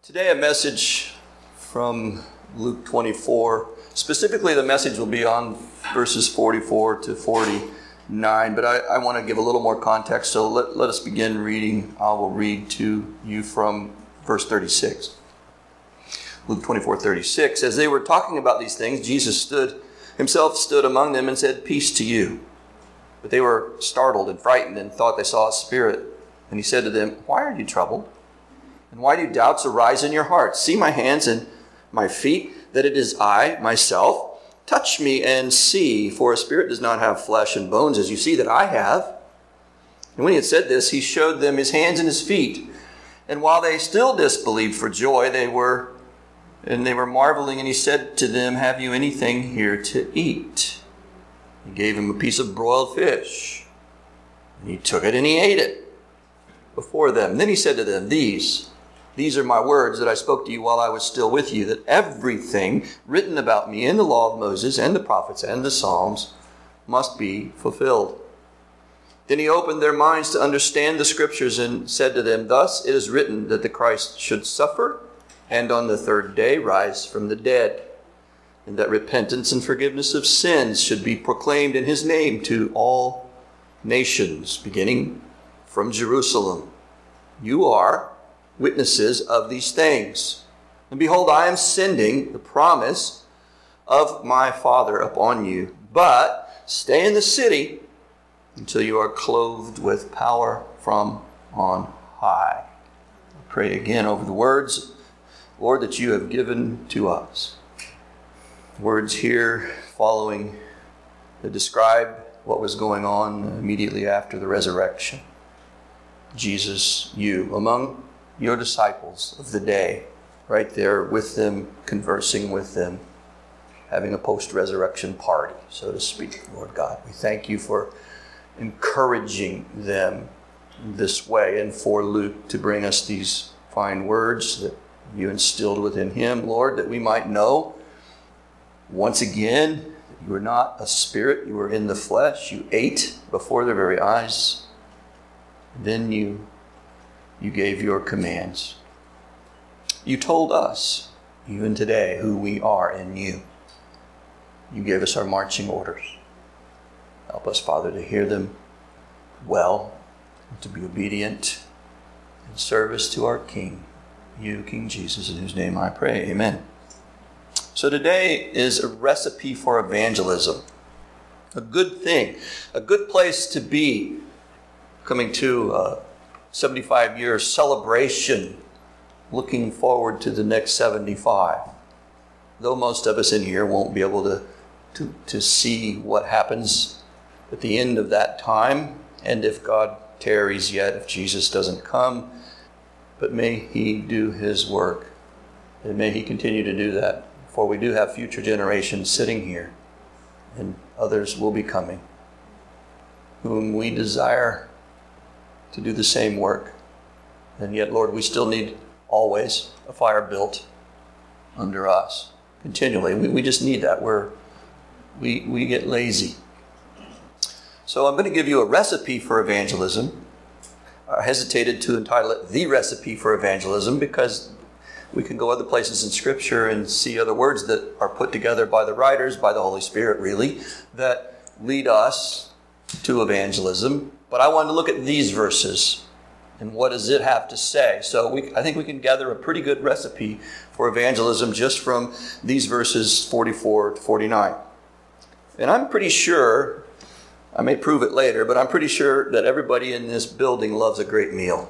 Today a message from Luke 24. Specifically the message will be on verses 44 to 49, but I want to give a little more context, so let us begin reading. I will read to you from verse 36. Luke 24:36. As they were talking about these things, Jesus himself stood among them and said, "Peace to you." But they were startled and frightened and thought they saw a spirit. And he said to them, "Why are you troubled? And why do doubts arise in your hearts? See my hands and my feet, that it is I, myself. Touch me and see, for a spirit does not have flesh and bones, as you see that I have." And when he had said this, he showed them his hands and his feet. And while they still disbelieved for joy, they were marveling, and he said to them, "Have you anything here to eat?" He gave him a piece of broiled fish. And he took it and he ate it before them. Then he said to them, These are my words that I spoke to you while I was still with you, that everything written about me in the law of Moses and the prophets and the Psalms must be fulfilled." Then he opened their minds to understand the scriptures and said to them, "Thus it is written that the Christ should suffer and on the third day rise from the dead, and that repentance and forgiveness of sins should be proclaimed in his name to all nations, beginning from Jerusalem. You are witnesses of these things. And behold, I am sending the promise of my Father upon you. But stay in the city until you are clothed with power from on high." I pray again over the words, Lord, that you have given to us. Words here following that describe what was going on immediately after the resurrection. Jesus, you, among your disciples of the day, right there with them, conversing with them, having a post-resurrection party, so to speak. Lord God, we thank you for encouraging them this way, and for Luke to bring us these fine words that you instilled within him, Lord, that we might know once again that you are not a spirit, you were in the flesh, you ate before their very eyes, and then you gave your commands. You told us, even today, who we are in you. You gave us our marching orders. Help us, Father, to hear them well, to be obedient in service to our King, you, King Jesus, in whose name I pray. Amen. So today is a recipe for evangelism. A good thing, a good place to be, coming to 75-year celebration, looking forward to the next 75. Though most of us in here won't be able to see what happens at the end of that time, and if God tarries yet, if Jesus doesn't come, but may he do his work, and may he continue to do that, for we do have future generations sitting here, and others will be coming, whom we desire to do the same work. And yet, Lord, we still need always a fire built under us continually. We just need that. We get lazy. So I'm going to give you a recipe for evangelism. I hesitated to entitle it The Recipe for Evangelism because we can go other places in Scripture and see other words that are put together by the writers, by the Holy Spirit really, that lead us to evangelism. But I wanted to look at these verses and what does it have to say. So I think we can gather a pretty good recipe for evangelism just from these verses 44 to 49. And I'm pretty sure, I may prove it later, but I'm pretty sure that everybody in this building loves a great meal.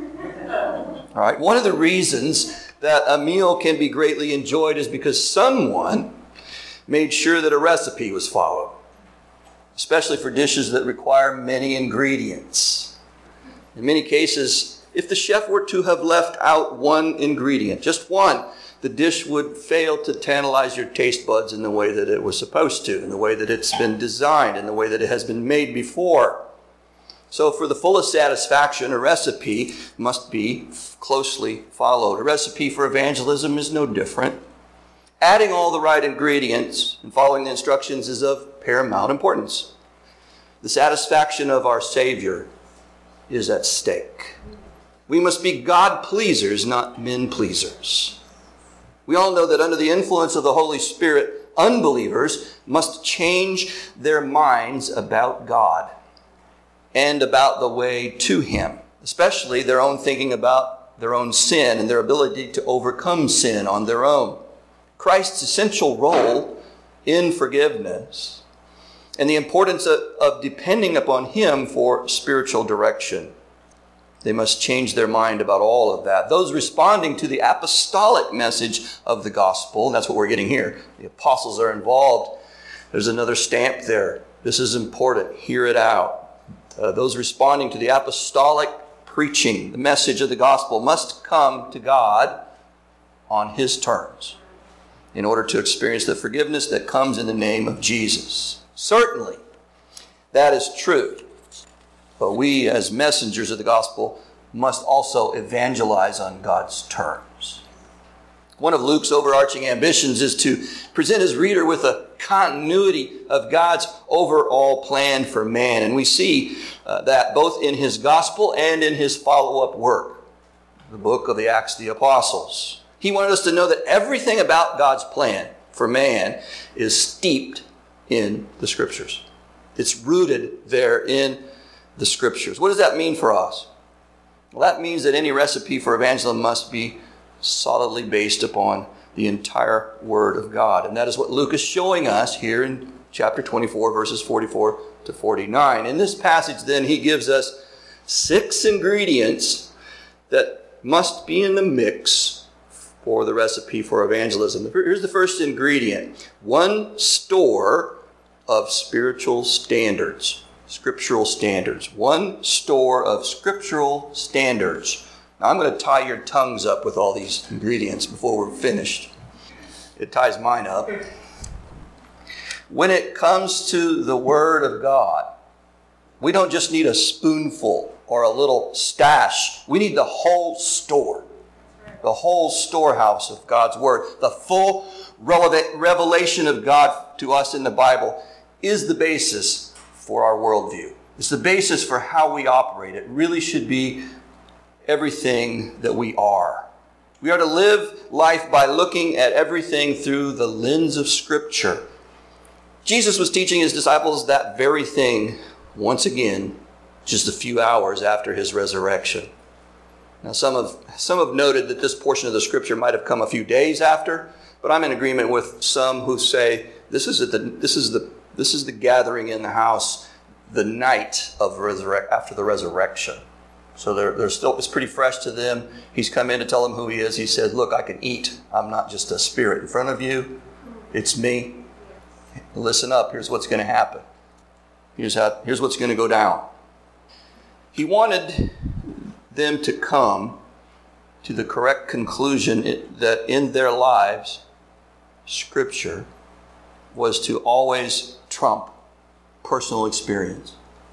All right. One of the reasons that a meal can be greatly enjoyed is because someone made sure that a recipe was followed, especially for dishes that require many ingredients. In many cases, if the chef were to have left out one ingredient, just one, the dish would fail to tantalize your taste buds in the way that it was supposed to, in the way that it's been designed, in the way that it has been made before. So for the fullest satisfaction, a recipe must be closely followed. A recipe for evangelism is no different. Adding all the right ingredients and following the instructions is of paramount importance. The satisfaction of our Savior is at stake. We must be God pleasers, not men pleasers. We all know that under the influence of the Holy Spirit, unbelievers must change their minds about God and about the way to Him, especially their own thinking about their own sin and their ability to overcome sin on their own. Christ's essential role in forgiveness and the importance of depending upon Him for spiritual direction. They must change their mind about all of that. Those responding to the apostolic message of the gospel, that's what we're getting here. The apostles are involved. There's another stamp there. This is important. Hear it out. Those responding to the apostolic preaching, the message of the gospel, must come to God on His terms in order to experience the forgiveness that comes in the name of Jesus. Certainly, that is true. But we, as messengers of the gospel, must also evangelize on God's terms. One of Luke's overarching ambitions is to present his reader with a continuity of God's overall plan for man. And we see that both in his gospel and in his follow-up work, the book of the Acts of the Apostles. He wanted us to know that everything about God's plan for man is steeped in the Scriptures. It's rooted there in the Scriptures. What does that mean for us? Well, that means that any recipe for evangelism must be solidly based upon the entire Word of God. And that is what Luke is showing us here in chapter 24, verses 44 to 49. In this passage, then, he gives us 6 ingredients that must be in the mix for the recipe for evangelism. Here's the first ingredient: one store of spiritual standards. Scriptural standards. One store of scriptural standards. Now, I'm going to tie your tongues up with all these ingredients before we're finished. It ties mine up. When it comes to the Word of God, we don't just need a spoonful or a little stash. We need the whole store. The whole storehouse of God's Word. The full relevant revelation of God to us in the Bible is the basis for our worldview. It's the basis for how we operate. It really should be everything that we are. We are to live life by looking at everything through the lens of Scripture. Jesus was teaching his disciples that very thing once again, just a few hours after his resurrection. Now, some have noted that this portion of the Scripture might have come a few days after, but I'm in agreement with some who say this is the gathering in the house the night of after the resurrection. So they're still, it's pretty fresh to them. He's come in to tell them who he is. He said, look, I can eat. I'm not just a spirit in front of you. It's me. Listen up. Here's what's going to happen. Here's what's going to go down. He wanted them to come to the correct conclusion that in their lives, Scripture was to always trump personal experience.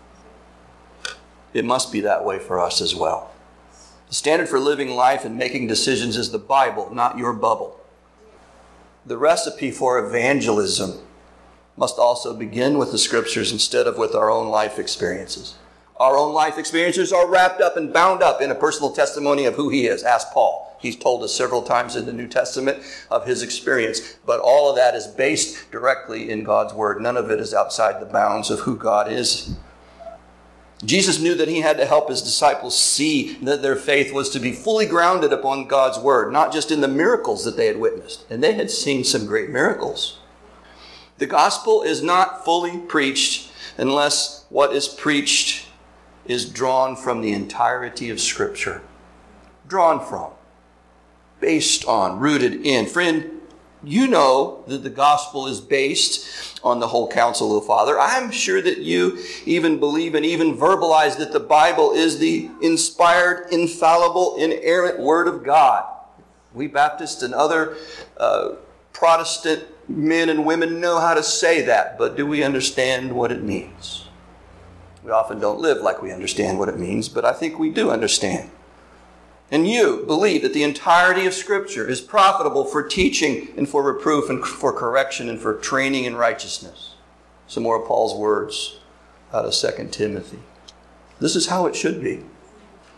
It must be that way for us as well. The standard for living life and making decisions is the Bible, not your bubble. The recipe for evangelism must also begin with the Scriptures instead of with our own life experiences. Our own life experiences are wrapped up and bound up in a personal testimony of who he is. Ask Paul. He's told us several times in the New Testament of his experience. But all of that is based directly in God's Word. None of it is outside the bounds of who God is. Jesus knew that he had to help his disciples see that their faith was to be fully grounded upon God's Word, not just in the miracles that they had witnessed. And they had seen some great miracles. The gospel is not fully preached unless what is preached is drawn from the entirety of Scripture. Drawn from, based on, rooted in. Friend, you know that the gospel is based on the whole counsel of the Father. I'm sure that you even believe and even verbalize that the Bible is the inspired, infallible, inerrant Word of God. We Baptists and other Protestant men and women know how to say that, but do we understand what it means? We often don't live like we understand what it means, but I think we do understand. And you believe that the entirety of Scripture is profitable for teaching and for reproof and for correction and for training in righteousness. Some more of Paul's words out of 2 Timothy. This is how it should be.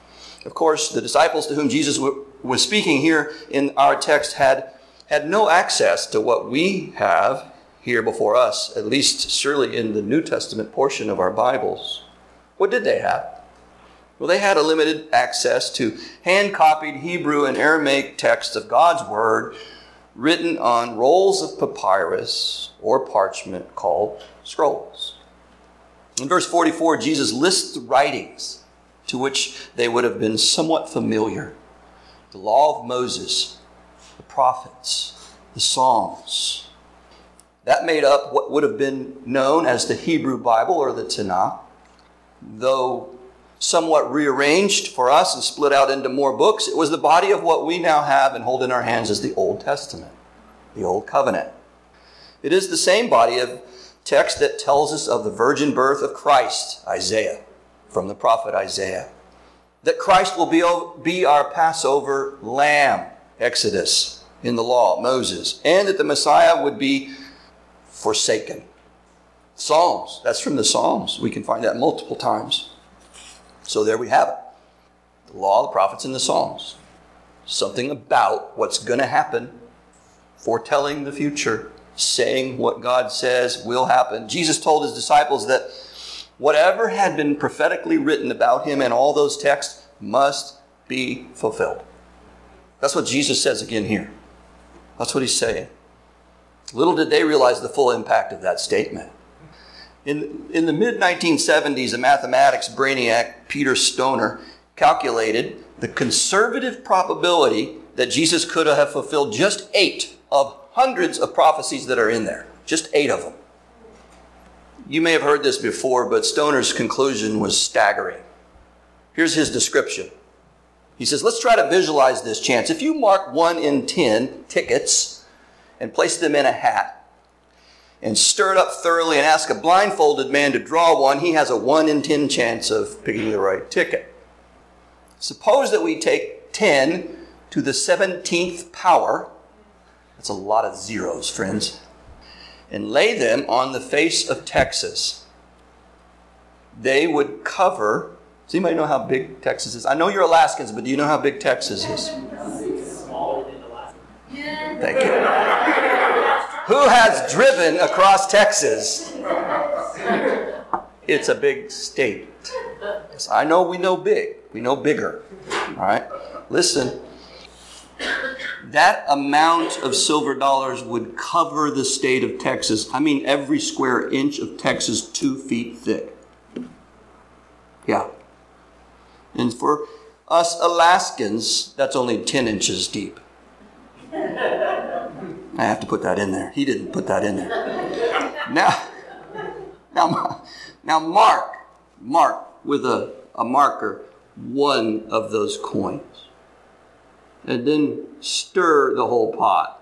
Of course, the disciples to whom Jesus was speaking here in our text had no access to what we have here before us, at least surely in the New Testament portion of our Bibles. What did they have? Well, they had a limited access to hand-copied Hebrew and Aramaic texts of God's Word written on rolls of papyrus or parchment called scrolls. In verse 44, Jesus lists the writings to which they would have been somewhat familiar. The law of Moses, the prophets, the Psalms. That made up what would have been known as the Hebrew Bible or the Tanakh, though somewhat rearranged for us and split out into more books. It was the body of what we now have and hold in our hands as the Old Testament, the Old Covenant. It is the same body of text that tells us of the virgin birth of Christ, Isaiah, from the prophet Isaiah. That Christ will be our Passover lamb, Exodus, in the law, Moses. And that the Messiah would be forsaken. Psalms, that's from the Psalms. We can find that multiple times. So there we have it. The law, the prophets, and the Psalms. Something about what's going to happen, foretelling the future, saying what God says will happen. Jesus told his disciples that whatever had been prophetically written about him in all those texts must be fulfilled. That's what Jesus says again here. That's what he's saying. Little did they realize the full impact of that statement. In the mid-1970s, a mathematics brainiac, Peter Stoner, calculated the conservative probability that Jesus could have fulfilled just 8 of hundreds of prophecies that are in there. Just 8 of them. You may have heard this before, but Stoner's conclusion was staggering. Here's his description. He says, let's try to visualize this chance. If you mark 1 in 10 tickets and place them in a hat, and stir it up thoroughly and ask a blindfolded man to draw one, he has a 1 in 10 chance of picking the right ticket. Suppose that we take 10 to the 17th power, that's a lot of zeros, friends, and lay them on the face of Texas. They would cover, does anybody know how big Texas is? I know you're Alaskans, but do you know how big Texas is? Smaller than Alaska. Thank you. Who has driven across Texas? It's a big state. Yes, I know we know big. We know bigger. All right? Listen. That amount of silver dollars would cover the state of Texas. I mean, every square inch of Texas 2 feet thick. Yeah. And for us Alaskans, that's only 10 inches deep. I have to put that in there. He didn't put that in there. Now mark with a marker 1 of those coins. And then stir the whole pot.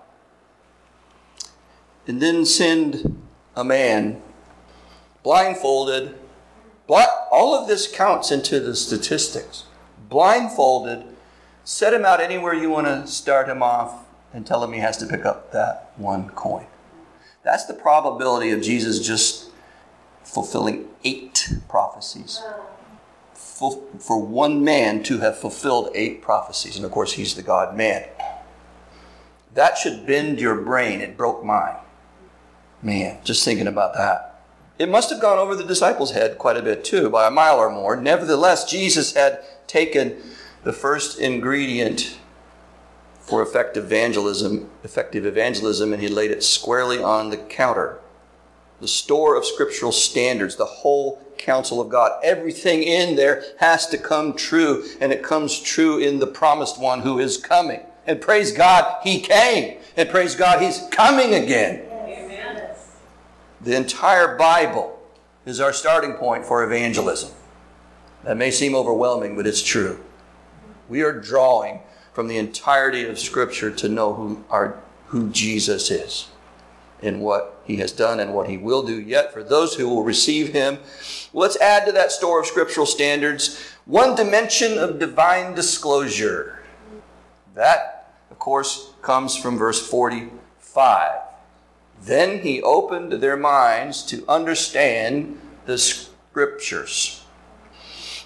And then send a man blindfolded. All of this counts into the statistics. Blindfolded, set him out anywhere you want to start him off, and tell him he has to pick up that 1 coin. That's the probability of Jesus just fulfilling 8 prophecies. For one man to have fulfilled 8 prophecies. And of course, he's the God-man. That should bend your brain. It broke mine. Man, just thinking about that. It must have gone over the disciples' head quite a bit too, by a mile or more. Nevertheless, Jesus had taken the first ingredient for effective evangelism, and he laid it squarely on the counter. The store of scriptural standards, the whole counsel of God. Everything in there has to come true, and it comes true in the promised one who is coming. And praise God, he came. And praise God, he's coming again. Amen. The entire Bible is our starting point for evangelism. That may seem overwhelming, but it's true. We are drawing from the entirety of Scripture to know who Jesus is and what he has done and what he will do yet for those who will receive him. Let's add to that store of scriptural standards 1 dimension of divine disclosure. That, of course, comes from verse 45. Then he opened their minds to understand the Scriptures.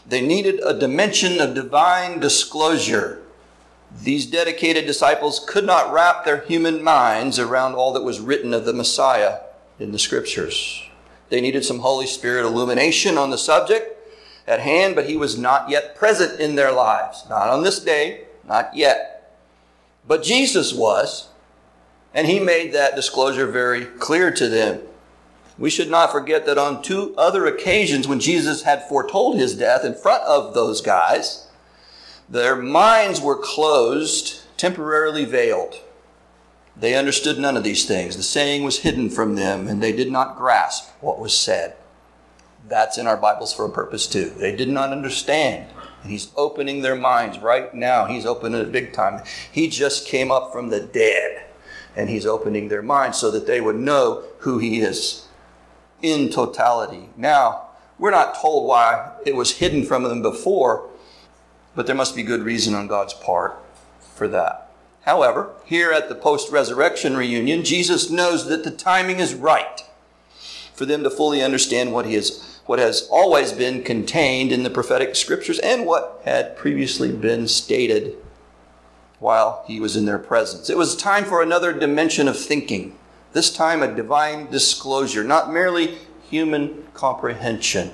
They needed a dimension of divine disclosure. These dedicated disciples could not wrap their human minds around all that was written of the Messiah in the Scriptures. They needed some Holy Spirit illumination on the subject at hand, but he was not yet present in their lives. Not on this day, not yet. But Jesus was, and he made that disclosure very clear to them. We should not forget that on 2 other occasions when Jesus had foretold his death in front of those guys, their minds were closed, temporarily veiled. They understood none of these things. The saying was hidden from them, and they did not grasp what was said. That's in our Bibles for a purpose too. They did not understand. And he's opening their minds right now. He's opening it big time. He just came up from the dead, and he's opening their minds so that they would know who he is in totality. Now, we're not told why it was hidden from them before, but there must be good reason on God's part for that. However, here at the post-resurrection reunion, Jesus knows that the timing is right for them to fully understand what has always been contained in the prophetic scriptures and what had previously been stated while he was in their presence. It was time for another dimension of thinking, this time a divine disclosure, not merely human comprehension.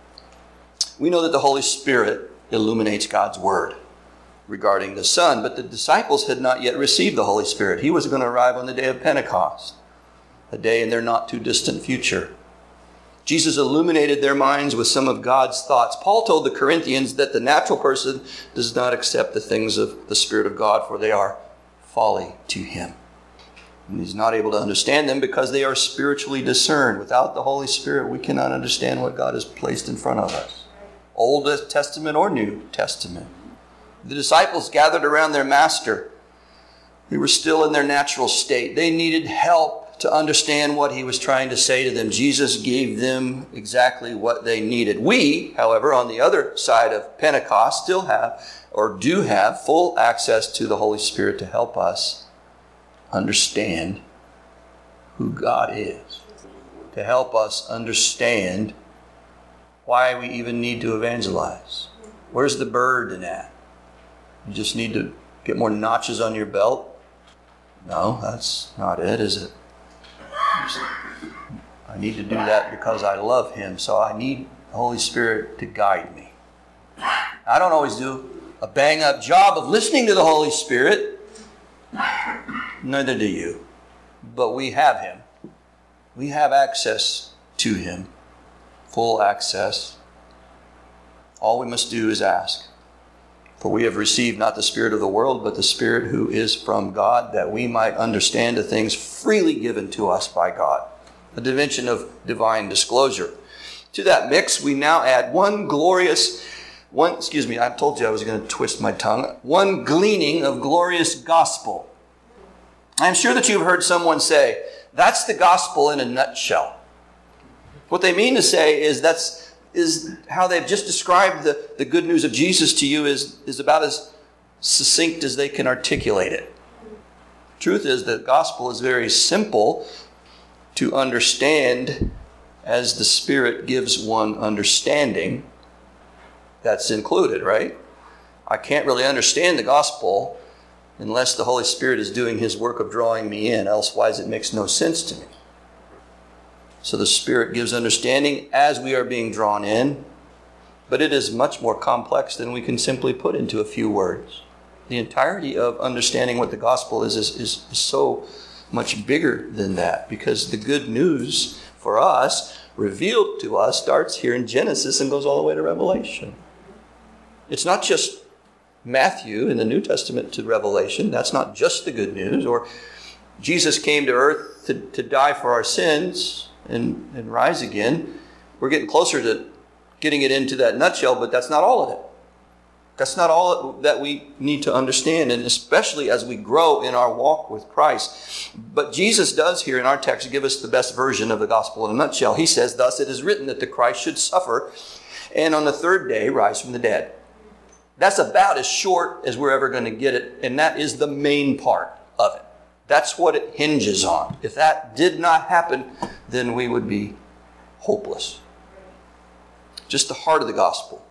We know that the Holy Spirit illuminates God's word regarding the Son, but the disciples had not yet received the Holy Spirit. He was going to arrive on the day of Pentecost, a day in their not too distant future. Jesus illuminated their minds with some of God's thoughts. Paul told the Corinthians that the natural person does not accept the things of the Spirit of God, for they are folly to him. And he's not able to understand them because they are spiritually discerned. Without the Holy Spirit, we cannot understand what God has placed in front of us, Old Testament or New Testament. The disciples gathered around their master. They were still in their natural state. They needed help to understand what he was trying to say to them. Jesus gave them exactly what they needed. We, however, on the other side of Pentecost, still have or do have full access to the Holy Spirit to help us understand who God is, to help us understand why we even need to evangelize. Where's the burden at? You just need to get more notches on your belt? No, that's not it, is it? I need to do that because I love him, so I need the Holy Spirit to guide me. I don't always do a bang-up job of listening to the Holy Spirit. Neither do you. But we have him. We have access to him. Full access. All we must do is ask. For we have received not the spirit of the world, but the Spirit who is from God, that we might understand the things freely given to us by God. A dimension of divine disclosure. To that mix, we now add one I told you I was going to twist my tongue. One gleaning of glorious gospel. I'm sure that you've heard someone say, that's the gospel in a nutshell. What they mean to say is how they've just described the good news of Jesus to you is about as succinct as they can articulate it. Truth is that the gospel is very simple to understand as the Spirit gives one understanding. That's included, right? I can't really understand the gospel unless the Holy Spirit is doing his work of drawing me in. Elsewise, it makes no sense to me. So the Spirit gives understanding as we are being drawn in, but it is much more complex than we can simply put into a few words. The entirety of understanding what the gospel is so much bigger than that, because the good news for us, revealed to us, starts here in Genesis and goes all the way to Revelation. It's not just Matthew in the New Testament to Revelation. That's not just the good news. Or Jesus came to earth to die for our sins and rise again. We're getting closer to getting it into that nutshell, but that's not all of it. That's not all that we need to understand, and especially as we grow in our walk with Christ. But Jesus does here in our text give us the best version of the gospel in a nutshell. He says, thus it is written that the Christ should suffer and on the third day rise from the dead. That's about as short as we're ever going to get it, and that is the main part of it. That's what it hinges on. If that did not happen, then we would be hopeless. Just the heart of the gospel.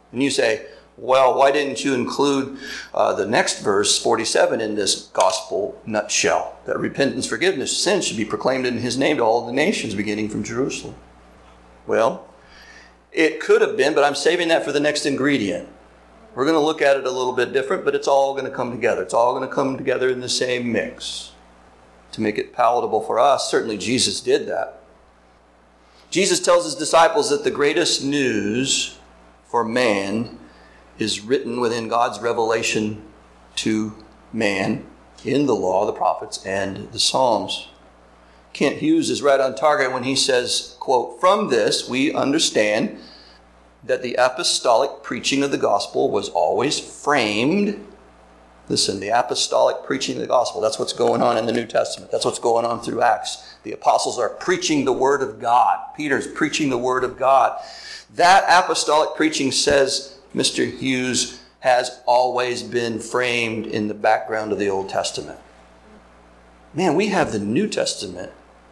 And you say, well, why didn't you include the next verse, 47, in this gospel nutshell? That repentance, forgiveness of sins should be proclaimed in his name to all the nations, beginning from Jerusalem. Well, it could have been, but I'm saving that for the next ingredient. We're going to look at it a little bit different, but it's all going to come together. It's all going to come together in the same mix to make it palatable for us. Certainly Jesus did that. Jesus tells his disciples that the greatest news for man is written within God's revelation to man in the law, the prophets, and the Psalms. Kent Hughes is right on target when he says, quote, "From this we understand that the apostolic preaching of the gospel was always framed." Listen, the apostolic preaching of the gospel, that's what's going on in the New Testament. That's what's going on through Acts. The apostles are preaching the word of God. Peter's preaching the word of God. That apostolic preaching, says Mr. Hughes, has always been framed in the background of the Old Testament. Man, we have the New Testament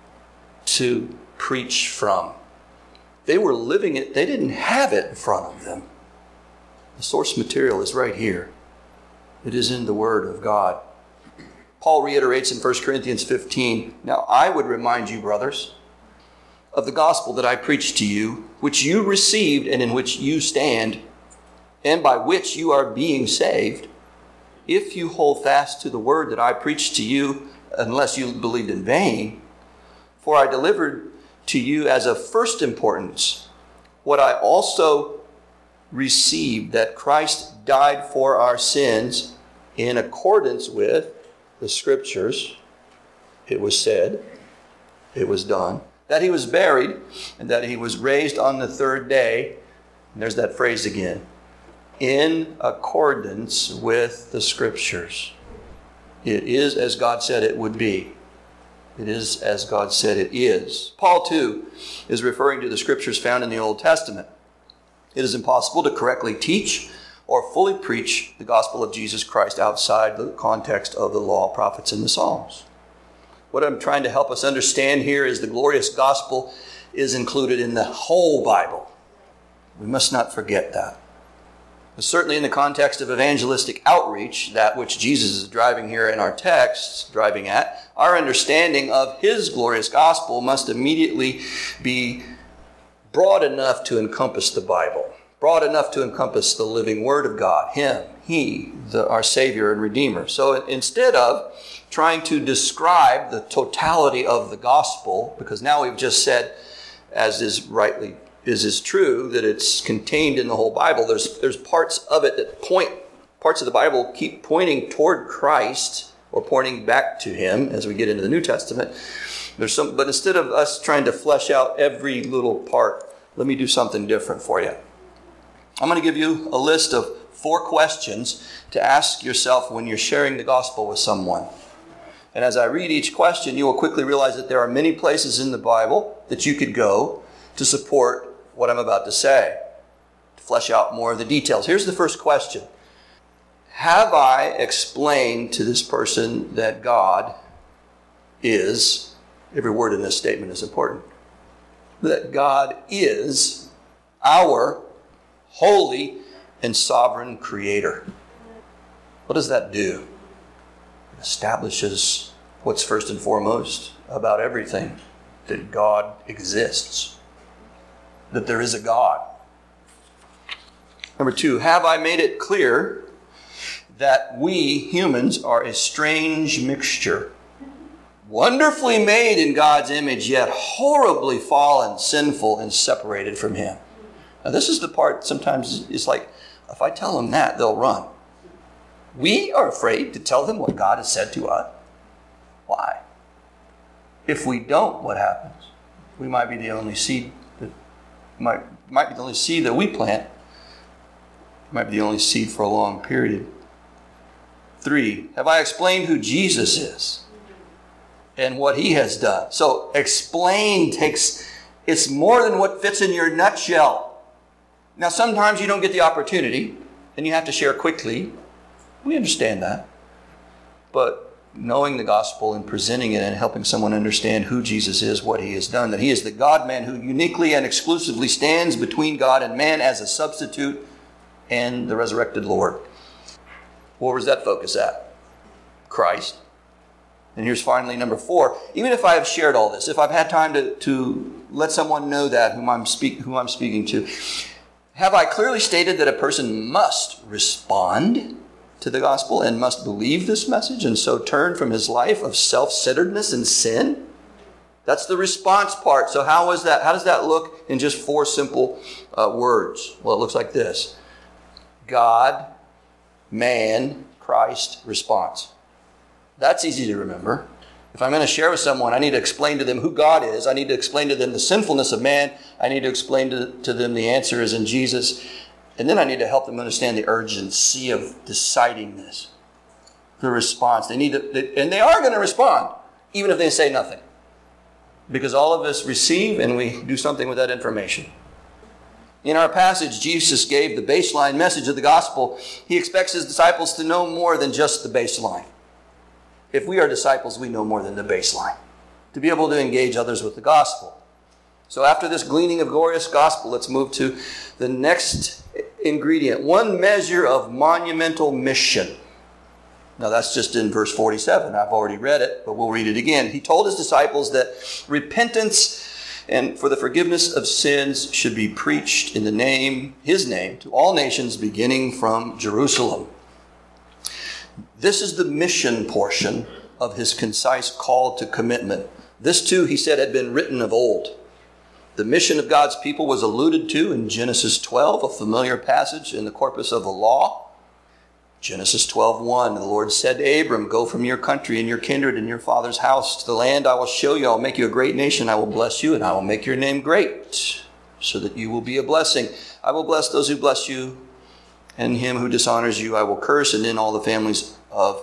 to preach from. They were living it. They didn't have it in front of them. The source material is right here. It is in the Word of God. Paul reiterates in 1 Corinthians 15, "Now I would remind you, brothers, of the gospel that I preached to you, which you received and in which you stand, and by which you are being saved, if you hold fast to the word that I preached to you, unless you believed in vain. For I delivered to you as of first importance what I also received, that Christ died for our sins in accordance with the Scriptures. It was said, it was done. That he was buried, and that he was raised on the third day." And there's that phrase again. "In accordance with the Scriptures." It is as God said it would be. It is as God said it is. Paul, too, is referring to the Scriptures found in the Old Testament. It is impossible to correctly teach or fully preach the gospel of Jesus Christ outside the context of the law, prophets, and the Psalms. What I'm trying to help us understand here is the glorious gospel is included in the whole Bible. We must not forget that. But certainly in the context of evangelistic outreach, that which Jesus is driving here in our text, driving at, our understanding of his glorious gospel must immediately be broad enough to encompass the Bible, broad enough to encompass the living Word of God, him, he, our Savior and Redeemer. So instead of trying to describe the totality of the gospel, because now we've just said, as is true, that it's contained in the whole Bible. There's parts of it that parts of the Bible keep pointing toward Christ or pointing back to him as we get into the New Testament. But instead of us trying to flesh out every little part, let me do something different for you. I'm going to give you a list of 4 questions to ask yourself when you're sharing the gospel with someone. And as I read each question, you will quickly realize that there are many places in the Bible that you could go to support what I'm about to say, to flesh out more of the details. Here's the first question. Have I explained to this person that God is, every word in this statement is important, that God is our holy and sovereign Creator? What does that do? It establishes what's first and foremost about everything, that God exists, that there is a God. Number 2, have I made it clear that we humans are a strange mixture, wonderfully made in God's image, yet horribly fallen, sinful, and separated from him? Now this is the part sometimes it's like, if I tell them that, they'll run. We are afraid to tell them what God has said to us. Why? If we don't, what happens? We might be the only seed that might be the only seed that we plant. Might be the only seed for a long period. 3, have I explained who Jesus is and what he has done? So explain it's more than what fits in your nutshell. Now sometimes you don't get the opportunity and you have to share quickly. We understand that. But knowing the gospel and presenting it and helping someone understand who Jesus is, what he has done, that he is the God-man who uniquely and exclusively stands between God and man as a substitute, and the resurrected Lord. Where was that focus at? Christ. And here's finally number 4. Even if I have shared all this, if I've had time to let someone know that whom I'm speaking to, have I clearly stated that a person must respond to the gospel and must believe this message and so turn from his life of self-centeredness and sin? That's the response part. So how is that? How does that look in just 4 simple words? Well, it looks like this. God, man, Christ, response. That's easy to remember. If I'm going to share with someone, I need to explain to them who God is. I need to explain to them the sinfulness of man. I need to explain to them the answer is in Jesus. And then I need to help them understand the urgency of deciding this. The response. And they are going to respond, even if they say nothing. Because all of us receive and we do something with that information. In our passage, Jesus gave the baseline message of the gospel. He expects his disciples to know more than just the baseline. If we are disciples, we know more than the baseline. To be able to engage others with the gospel. So after this gleaning of glorious gospel, let's move to the next ingredient. 1 measure of monumental mission. Now that's just in verse 47. I've already read it, but we'll read it again. He told his disciples that repentance and for the forgiveness of sins should be preached in his name, to all nations beginning from Jerusalem. This is the mission portion of his concise call to commitment. This too, he said, had been written of old. The mission of God's people was alluded to in Genesis 12, a familiar passage in the corpus of the law. Genesis 12:1, the Lord said to Abram, go from your country and your kindred and your father's house to the land I will show you. I will make you a great nation. I will bless you and I will make your name great so that you will be a blessing. I will bless those who bless you, and him who dishonors you I will curse, and in you all the families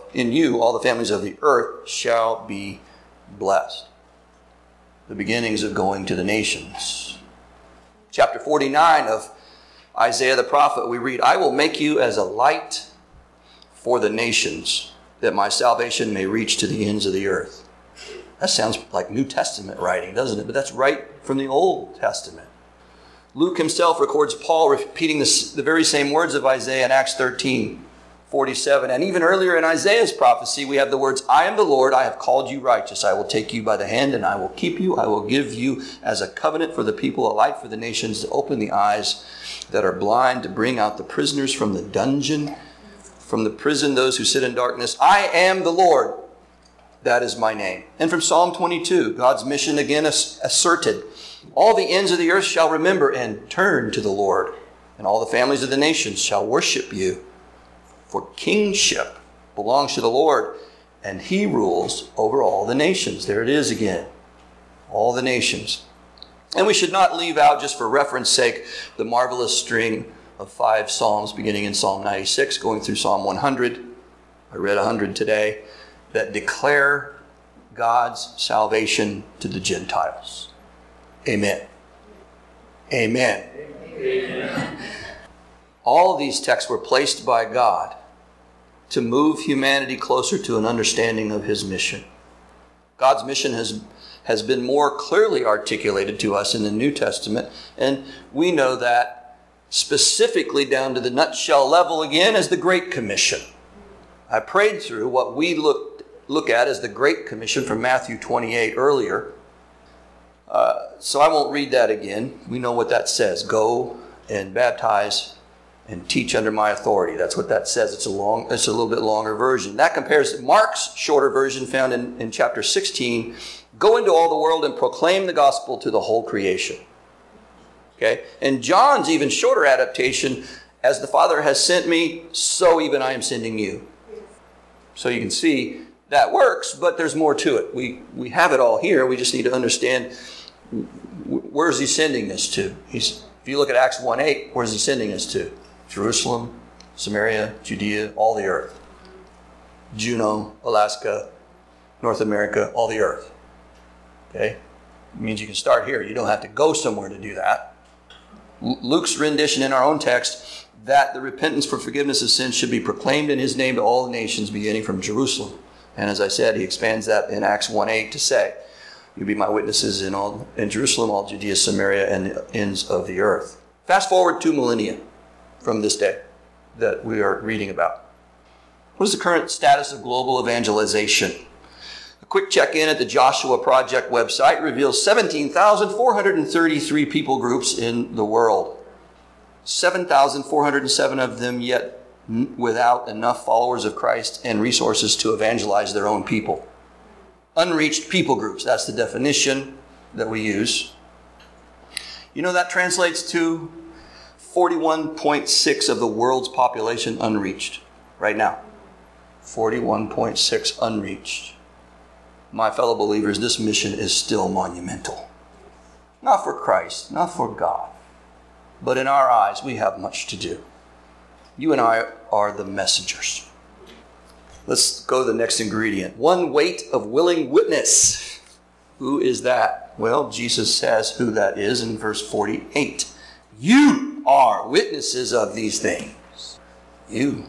of the earth shall be blessed. The beginnings of going to the nations. Chapter 49 of Isaiah the prophet, we read, I will make you as a light for the nations, that my salvation may reach to the ends of the earth. That sounds like New Testament writing, doesn't it? But that's right from the Old Testament. Luke himself records Paul repeating the very same words of Isaiah in Acts 13:47. And even earlier in Isaiah's prophecy, we have the words, I am the Lord, I have called you righteous. I will take you by the hand and I will keep you. I will give you as a covenant for the people, a light for the nations, to open the eyes that are blind, to bring out the prisoners from the dungeon, from the prison, those who sit in darkness. I am the Lord. That is my name. And from Psalm 22, God's mission again asserted. All the ends of the earth shall remember and turn to the Lord, and all the families of the nations shall worship you. For kingship belongs to the Lord, and he rules over all the nations. There it is again. All the nations. And we should not leave out, just for reference sake, the marvelous string of 5 Psalms beginning in Psalm 96, going through Psalm 100. I read 100 today, that declare God's salvation to the Gentiles. Amen. Amen. Amen. All of these texts were placed by God to move humanity closer to an understanding of his mission. God's mission has been more clearly articulated to us in the New Testament, and we know that specifically down to the nutshell level again as the Great Commission. I prayed through what we look at as the Great Commission from Matthew 28 earlier. So I won't read that again. We know what that says. Go and baptize and teach under my authority. That's what that says. It's a little bit longer version. That compares to Mark's shorter version found in chapter 16. Go into all the world and proclaim the gospel to the whole creation. Okay? And John's even shorter adaptation, as the Father has sent me, so even I am sending you. So you can see that works, but there's more to it. We have it all here. We just need to understand, where is he sending us to? If you look at Acts 1:8, where is he sending us to? Jerusalem, Samaria, Judea, all the earth. Juneau, Alaska, North America, all the earth. Okay? It means you can start here. You don't have to go somewhere to do that. Luke's rendition in our own text, that the repentance for forgiveness of sins should be proclaimed in his name to all the nations beginning from Jerusalem. And as I said, he expands that in Acts 1:8 to say, you'll be my witnesses in Jerusalem, all Judea, Samaria, and the ends of the earth. Fast forward 2 millennia from this day. that we are reading about. What is the current status of global evangelization? A quick check-in at the Joshua Project website reveals 17,433 people groups in the world. 7,407 of them yet without enough followers of Christ and resources to evangelize their own people. Unreached people groups, that's the definition that we use. You know, that translates to 41.6 of the world's population unreached right now. 41.6 unreached. My fellow believers, this mission is still monumental. Not for Christ, not for God, but in our eyes, we have much to do. You and I are the messengers. Let's go to the next ingredient. One weight of willing witness. Who is that? Well, Jesus says who that is in verse 48. You are witnesses of these things. You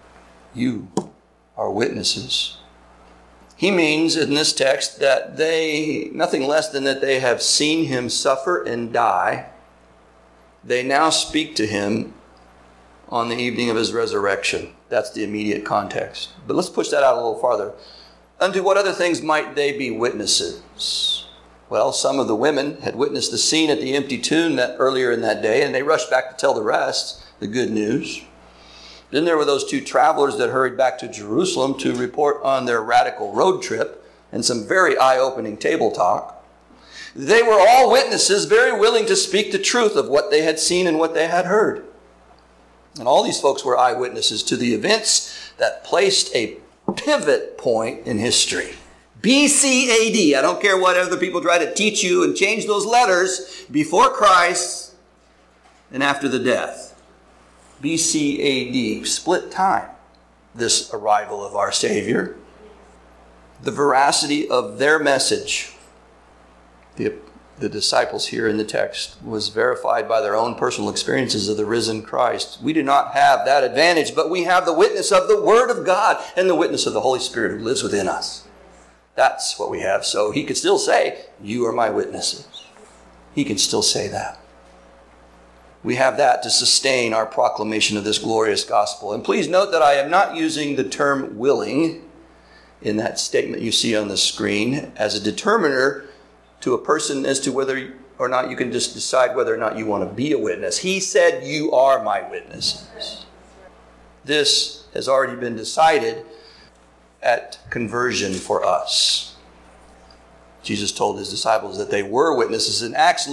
are witnesses. He means in this text that nothing less than that they have seen him suffer and die. They now speak to him on the evening of his resurrection. That's the immediate context. But let's push that out a little farther. Unto what other things might they be witnesses? Well, some of the women had witnessed the scene at the empty tomb earlier in that day, and they rushed back to tell the rest the good news. Then there were those two travelers that hurried back to Jerusalem to report on their radical road trip and some very eye-opening table talk. They were all witnesses, very willing to speak the truth of what they had seen and what they had heard. And all these folks were eyewitnesses to the events that placed a pivot point in history. BC AD. I don't care what other people try to teach you and change those letters. Before Christ and after the death. BC AD. Split time. This arrival of our Savior. The veracity of their message. The disciples here in the text was verified by their own personal experiences of the risen Christ. We do not have that advantage, but we have the witness of the Word of God and the witness of the Holy Spirit who lives within us. That's what we have. So he could still say, you are my witnesses. He can still say that. We have that to sustain our proclamation of this glorious gospel. And please note that I am not using the term willing in that statement you see on the screen as a determiner to a person as to whether or not you can just decide whether or not you want to be a witness. He said, you are my witnesses. This has already been decided at conversion for us. Jesus told his disciples that they were witnesses. In Acts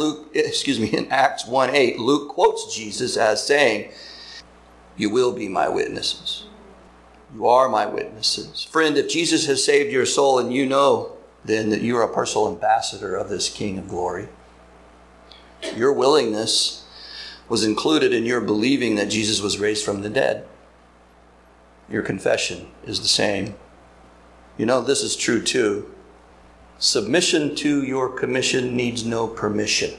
1:8, Luke quotes Jesus as saying, you will be my witnesses. You are my witnesses. Friend, if Jesus has saved your soul and you know then that you are a personal ambassador of this King of glory. Your willingness was included in your believing that Jesus was raised from the dead. Your confession is the same. You know, this is true too. Submission to your commission needs no permission.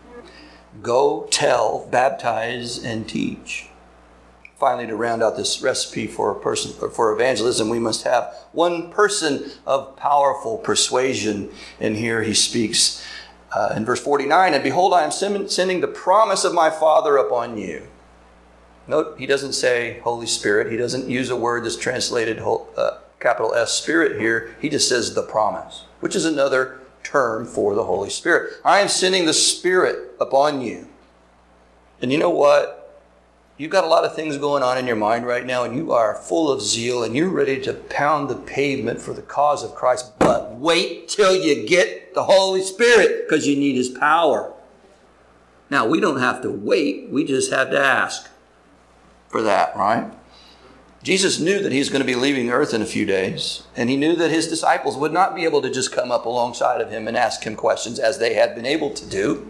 Go, tell, baptize, and teach. Finally, to round out this recipe for evangelism, we must have one person of powerful persuasion. And here he speaks in verse 49, and behold, I am sending the promise of my Father upon you. Note, he doesn't say Holy Spirit. He doesn't use a word that's translated capital S Spirit here. He just says the promise, which is another term for the Holy Spirit. I am sending the Spirit upon you. And you know what? You've got a lot of things going on in your mind right now, and you are full of zeal, and you're ready to pound the pavement for the cause of Christ. But wait till you get the Holy Spirit, because you need his power. Now, we don't have to wait. We just have to ask for that, right? Jesus knew that he was going to be leaving earth in a few days, and he knew that his disciples would not be able to just come up alongside of him and ask him questions as they had been able to do.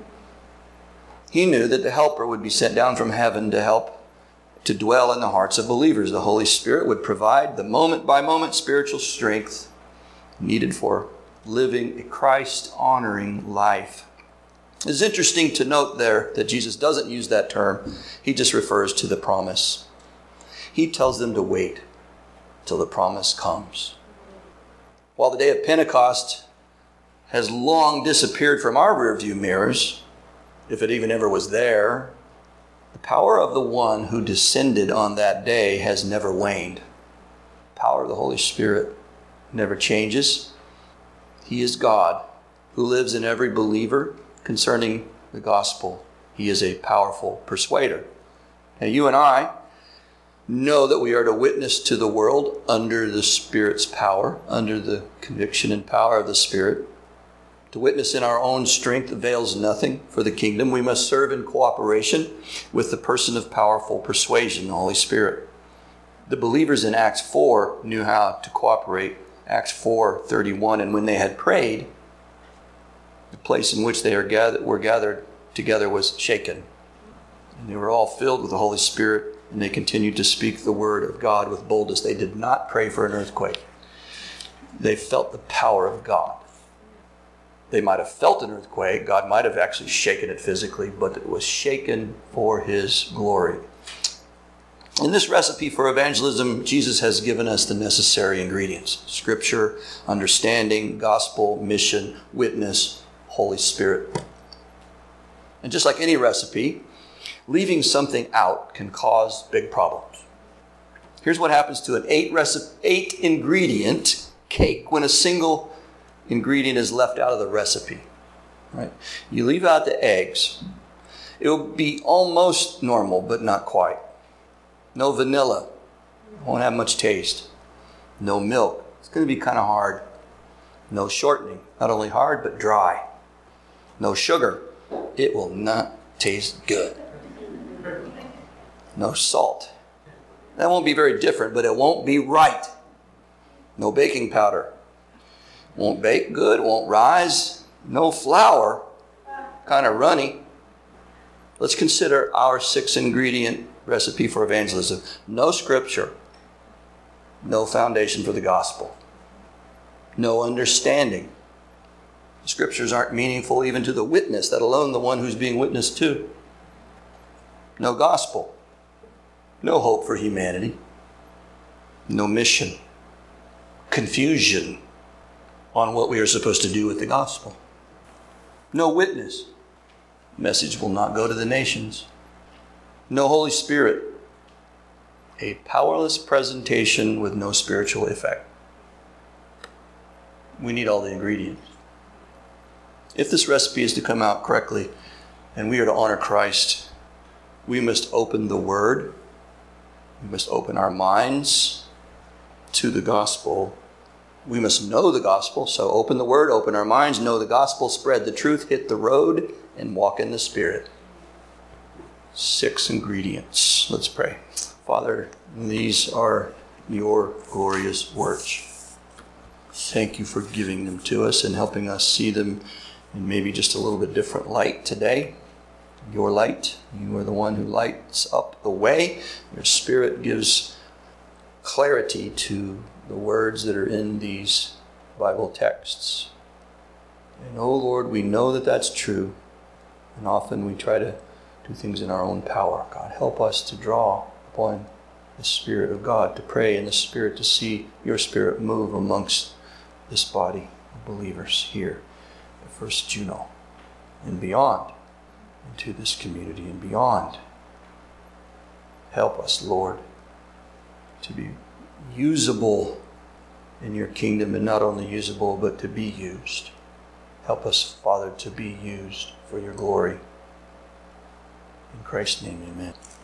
He knew that the Helper would be sent down from heaven to help to dwell in the hearts of believers. The Holy Spirit would provide the moment-by-moment spiritual strength needed for living a Christ-honoring life. It's interesting to note there that Jesus doesn't use that term. He just refers to the promise. He tells them to wait till the promise comes. While the day of Pentecost has long disappeared from our rearview mirrors, if it even ever was there, The power of the one who descended on that day has never waned. The power of the Holy Spirit never changes. He is God who lives in every believer concerning the gospel. He is a powerful persuader. Now, you and I know that we are to witness to the world under the Spirit's power, under the conviction and power of the Spirit. To witness in our own strength avails nothing for the kingdom. We must serve in cooperation with the person of powerful persuasion, the Holy Spirit. The believers in Acts 4 knew how to cooperate. Acts 4:31, and when they had prayed, the place in which they were gathered together was shaken. And they were all filled with the Holy Spirit, and they continued to speak the word of God with boldness. They did not pray for an earthquake. They felt the power of God. They might have felt an earthquake. God might have actually shaken it physically, but it was shaken for His glory. In this recipe for evangelism, Jesus has given us the necessary ingredients: Scripture, understanding, gospel, mission, witness, Holy Spirit. And just like any recipe, leaving something out can cause big problems. Here's what happens to an 8-ingredient cake when a single ingredient is left out of the recipe. Right? You leave out the eggs. It will be almost normal, but not quite. No vanilla. Won't have much taste. No milk. It's going to be kind of hard. No shortening. Not only hard, but dry. No sugar. It will not taste good. No salt. That won't be very different, but it won't be right. No baking powder. Won't bake good, won't rise. No flour. Kind of runny. Let's consider our 6-ingredient recipe for evangelism. No Scripture. No foundation for the gospel. No understanding. The Scriptures aren't meaningful even to the witness, let alone the one who's being witnessed to. No gospel. No hope for humanity. No mission. Confusion on what we are supposed to do with the gospel. No witness. Message will not go to the nations. No Holy Spirit. A powerless presentation with no spiritual effect. We need all the ingredients. If this recipe is to come out correctly and we are to honor Christ, we must open the Word. We must open our minds to the gospel. We must know the gospel. So open the Word, open our minds, know the gospel, spread the truth, hit the road, and walk in the Spirit. 6 ingredients. Let's pray. Father, these are your glorious words. Thank you for giving them to us and helping us see them in maybe just a little bit different light today. Your light. You are the one who lights up the way. Your Spirit gives clarity to the words that are in these Bible texts. And oh Lord, we know that that's true. And often we try to do things in our own power. God, help us to draw upon the Spirit of God, to pray in the Spirit, to see your Spirit move amongst this body of believers here at First Juneau and beyond, into this community and beyond. Help us, Lord, to be usable in your kingdom, and not only usable, but to be used. Help us, Father, to be used for your glory. In Christ's name, amen.